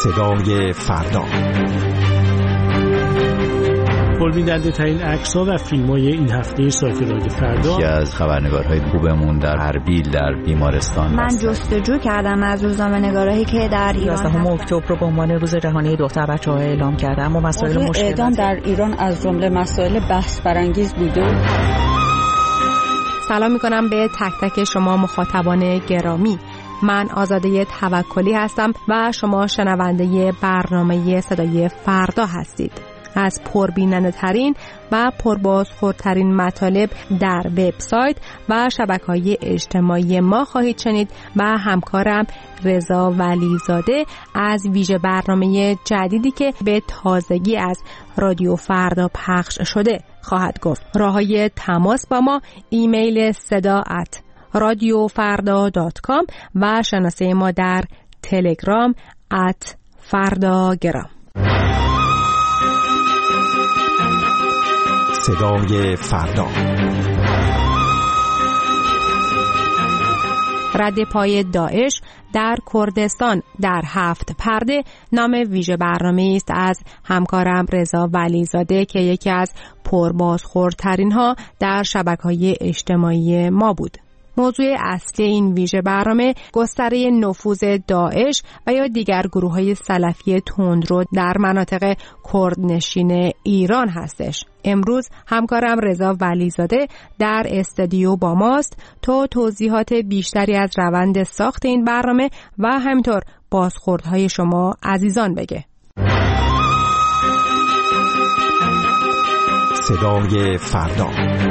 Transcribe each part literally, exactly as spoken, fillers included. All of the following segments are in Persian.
صدای فردا. پربیننده ترین عکس‌ها و فیلم‌های این هفته سایت رادیو فردا. یکی از خبرنگارهای خوبمون در اربیل در بیمارستان. من جستجو کردم از روزنامه‌نگارایی که در ایران یازدهم اکتبر رو به عنوان روز جهانی دختر بچه‌ها اعلام کردم و مسائل مشکل اعدام در ایران از جمله مسائل بحث برانگیز بوده. سلام می‌کنم به تک تک شما مخاطبان گرامی. من آزاده توکلی هستم و شما شنونده برنامه صدای فردا هستید. از پربیننده ترین و پربازخوردترین مطالب در وبسایت و شبکه‌های اجتماعی ما خواهید شنید و همکارم رضا ولیزاده از ویژه برنامه جدیدی که به تازگی از رادیو فردا پخش شده خواهد گفت. راه‌های تماس با ما: ایمیل صدا ات رادیو فردا دات کام و شناسه ما در تلگرام ات فرداگرام. صدای فردا. رد پای داعش در کردستان در هفت پرده نام ویژه برنامه است از همکارم رضا ولیزاده که یکی از پربازخوردترین ها در شبکه‌های اجتماعی ما بود. موضوع اصلی این ویژه برنامه گستره نفوذ داعش و یا دیگر گروه‌های سلفی تندرو در مناطق کردنشین ایران هستش. امروز همکارم رضا ولیزاده در استودیو با ماست تا توضیحات بیشتری از روند ساخت این برنامه و همینطور بازخوردهای شما عزیزان بگه. صدای فردا.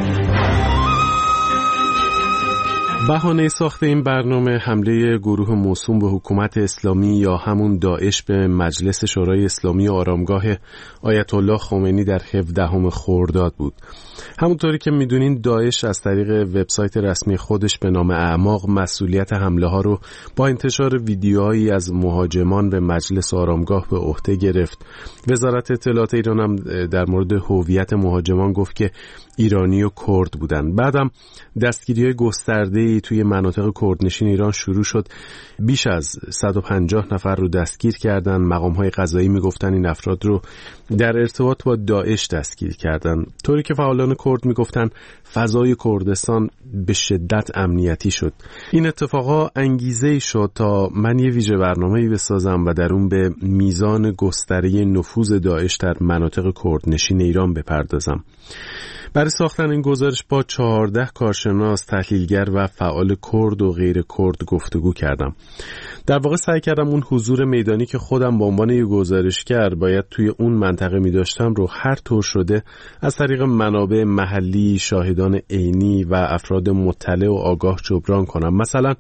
بهانه ساخت این برنامه حمله گروه موسوم به حکومت اسلامی یا همون داعش به مجلس شورای اسلامی آرامگاه آیت الله خمینی در هفدهم خرداد بود. همونطوری که میدونین داعش از طریق وبسایت رسمی خودش به نام اعماق مسئولیت حمله ها رو با انتشار ویدیوهایی از مهاجمان به مجلس آرامگاه به عهده گرفت. وزارت اطلاعات ایران هم در مورد هویت مهاجمان گفت که ایرانی و کرد بودن. بعدم دستگیری‌های گسترده‌ای توی مناطق کردنشین ایران شروع شد. بیش از صد و پنجاه نفر رو دستگیر کردن. مقام‌های قضایی میگفتن این افراد رو در ارتباط با داعش دستگیر کردن. طوری که فعالان کرد میگفتن فضای کردستان به شدت امنیتی شد. این اتفاقا انگیزه‌ای شد تا من یه ویژه برنامه‌ای بسازم و در اون به میزان گستره نفوذ داعش در مناطق کردنشین ایران بپردازم. برای ساختن این گزارش با چهارده کارشناس، تحلیلگر و فعال کرد و غیر کرد گفتگو کردم. در واقع سعی کردم اون حضور میدانی که خودم به عنوان یک گزارشگر باید توی اون منطقه می داشتم رو هر طور شده از طریق منابع محلی، شاهدان عینی و افراد مطلع و آگاه جبران کنم. مثلا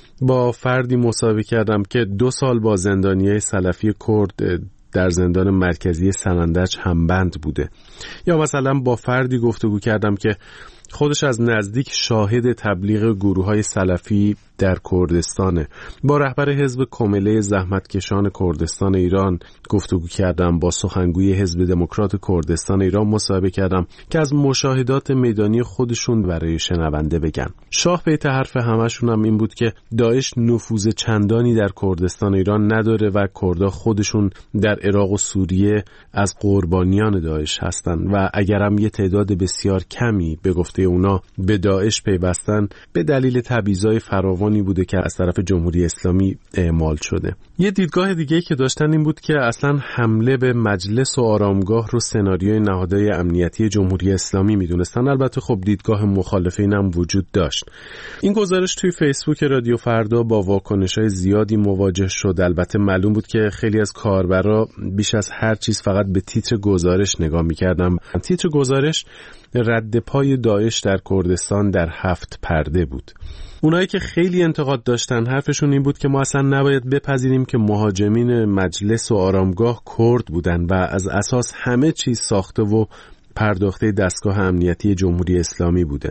با فردی مصاحبه کردم که دو سال با زندانیای سلفی کرد در زندان مرکزی سنندج همبند بوده. یا مثلا با فردی گفتگو کردم که خودش از نزدیک شاهد تبلیغ گروه‌های سلفی در کردستانه. با رهبر حزب کمله زحمتکشان کردستان ایران گفتگو کردم. با سخنگوی حزب دموکرات کردستان ایران مصاحبه کردم که از مشاهدات میدانی خودشون برای شنونده بگن. شاه بیت حرف همشون هم این بود که داعش نفوذ چندانی در کردستان ایران نداره و کردها خودشون در عراق و سوریه از قربانیان داعش هستن و اگرم یه تعداد بسیار کمی به گفته اونا به داعش پیوستن به دلیل تبعیض‌های فراوان بوده که از طرف جمهوری اسلامی اعمال شده. یه دیدگاه دیگه که داشتن این بود که اصلا حمله به مجلس و آرامگاه رو سناریوی نهادهای امنیتی جمهوری اسلامی میدونستن. البته خب دیدگاه مخالفین هم وجود داشت. این گزارش توی فیسبوک رادیو فردا با واکنش‌های زیادی مواجه شد. البته معلوم بود که خیلی از کاربرا بیش از هر چیز فقط به تیتر گزارش نگاه می‌کردن. تیتر گزارش رد پای داعش در کردستان در هفت پرده بود. اونایی که خیلی انتقاد داشتن حرفشون این بود که ما اصلا نباید بپذیریم که مهاجمین مجلس و آرامگاه کرد بودن و از اساس همه چیز ساخته و پرداخته دستگاه امنیتی جمهوری اسلامی بوده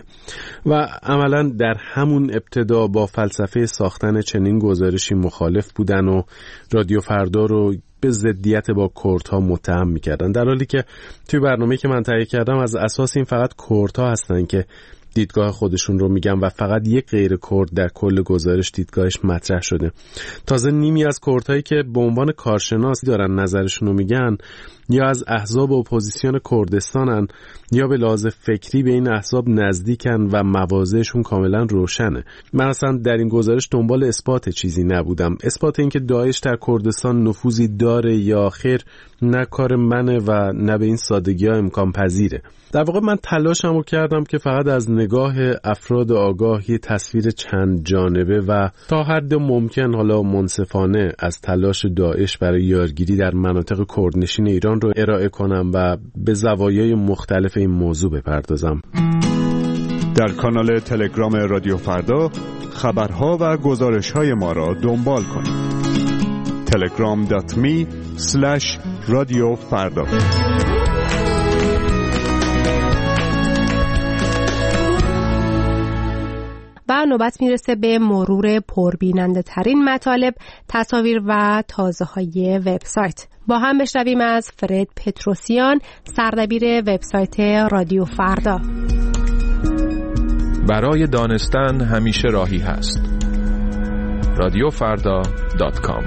و عملا در همون ابتدا با فلسفه ساختن چنین گزارشی مخالف بودن و رادیو فردا رو به ضدیت با کردها متهم میکردن، در حالی که توی برنامه‌ای که من تهیه کردم از اساس این فقط کردها هستن که دیدگاه خودشون رو میگن و فقط یک غیر کرد در کل گزارش دیدگاهش مطرح شده. تازه نیمی از کردهایی که به عنوان کارشناس دارن نظرشون رو میگن یا از احزاب اپوزیسیون کردستانن یا به لحاظ فکری به این احزاب نزدیکن و مواضعشون کاملا روشنه. من اصلا در این گزارش دنبال اثبات چیزی نبودم. اثبات این که داعش در کردستان نفوذی داره یا خیر نه کار منه و نه به این سادگی ها امکان پذیره. در واقع من تلاشمو کردم که فقط از نگاه افراد آگاه یه تصویر چند جانبه و تا حد ممکن حالا منصفانه از تلاش داعش برای یارگیری در مناطق کردنشین ایران رو ارائه کنم و به زوایای مختلف این موضوع بپردازم. در کانال تلگرام رادیو فردا خبرها و گزارش‌های ما را دنبال کنید. تلگرام دات می اسلش رادیو فردا. و نوبت میرسه به مرور پربیننده ترین مطالب، تصاویر و تازه های وبسایت. با هم بشنویم از فرد پتروسیان، سردبیر وبسایت رادیو فردا. برای دانستن همیشه راهی هست. رادیو فردا دات کام.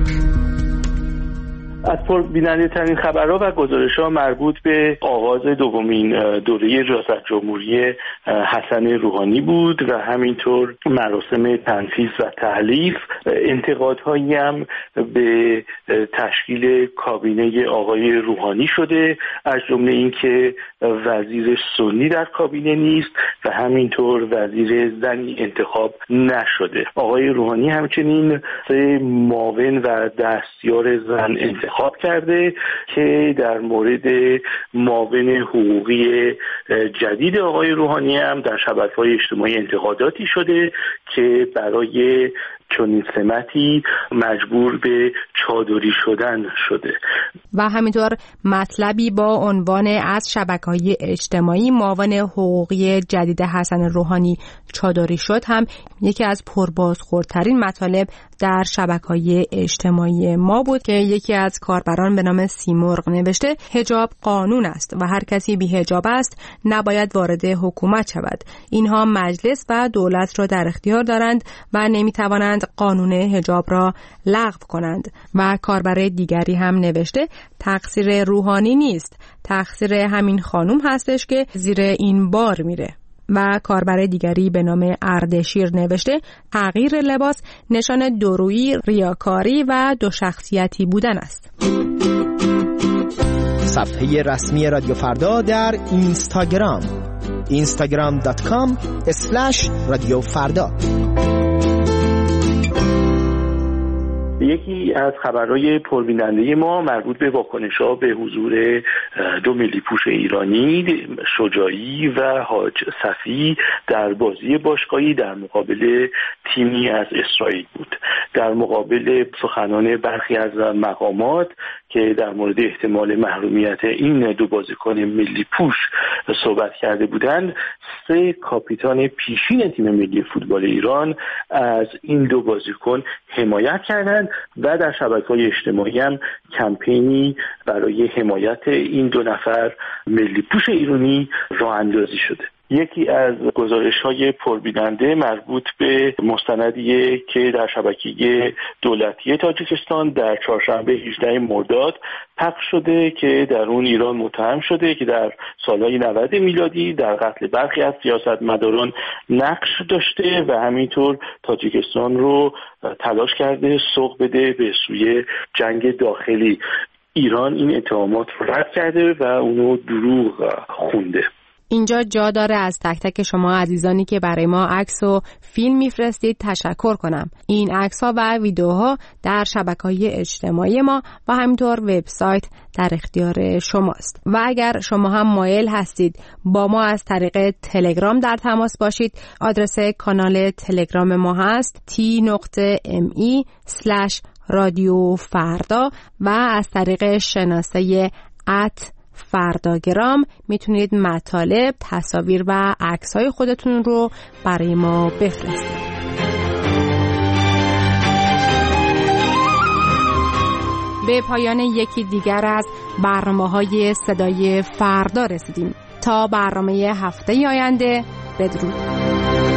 از پربیننده ترین خبرها و گزارش‌ها مربوط به آغاز دومین دوره ریاست جمهوری حسن روحانی بود و همینطور مراسم تنفیذ و تحلیف. انتقادهایی هم به تشکیل کابینه آقای روحانی شده، از جمله اینکه وزیر سنی در کابینه نیست و همینطور وزیر زنی انتخاب نشده. آقای روحانی همچنین سه معاون و دستیار زن انتخاب خواب کرده که در مورد معاون حقوقی جدید آقای روحانی هم در شبکه‌های اجتماعی انتقاداتی شده که برای چنین سمتی مجبور به چادری شدن شده. و همینطور مطلبی با عنوان از شبکه‌های اجتماعی معاون حقوقی جدید حسن روحانی چادری شد هم یکی از پربازخوردترین مطالب در شبکه‌های اجتماعی ما بود که یکی از کاربران به نام سیمرغ نوشته حجاب قانون است و هر کسی بی حجاب است نباید وارد حکومت شود. اینها مجلس و دولت را در اختیار دارند و نمیتوانند قانون حجاب را لغو کنند. و کاربر دیگری هم نوشته تقصیر روحانی نیست، تقصیر همین خانم هستش که زیر این بار میره. و کاربر دیگری به نام اردشیر نوشته تغییر لباس نشان دورویی، ریاکاری و دو شخصیتی بودن است. صفحه رسمی رادیو فردا در اینستاگرام اینستاگرام دات کام اسلش رادیو فردا. یکی از خبرهای پربیننده ما مربوط به واکنش‌ها به حضور دو ملی پوش ایرانی شجاعی و حاج صفی در بازی باشگاهی در مقابل تیمی از اسرائیل بود. در مقابل سخنان برخی از مقامات که در مورد احتمال محرومیت این دو بازیکن ملی پوش صحبت کرده بودند، سه کاپیتان پیشین تیم ملی فوتبال ایران از این دو بازیکن حمایت کردند و در شبکه‌های اجتماعی هم کمپینی برای حمایت این دو نفر ملی پوش ایرانی راه اندازی شده. یکی از گزارش‌های پربیننده مربوط به مستندیه که در شبکه دولتی تاجیکستان در چهارشنبه هجدهم مرداد پخش شده که در اون ایران متهم شده که در سالهای نود میلادی در قتل برخی از سیاستمداران نقش داشته و همینطور تاجیکستان رو تلاش کرده سوق بده به سوی جنگ داخلی. ایران این اتهامات رو رد کرده و اونو دروغ خونده. اینجا جا داره از تک تک شما عزیزانی که برای ما عکس و فیلم میفرستید تشکر کنم. این عکس‌ها و ویدیوها در شبکه‌های اجتماعی ما و همینطور وبسایت در اختیار شماست. و اگر شما هم مایل هستید با ما از طریق تلگرام در تماس باشید، آدرس کانال تلگرام ما هست تی نقطه ام ای اسلش رادیو فردا و از طریق شناسه ات فرداگرام میتونید مطالب، تصاویر و عکس‌های خودتون رو برای ما بفرستید. به پایان یکی دیگر از برنامه‌های صدای فردا رسیدیم. تا برنامه هفته آینده بدرود.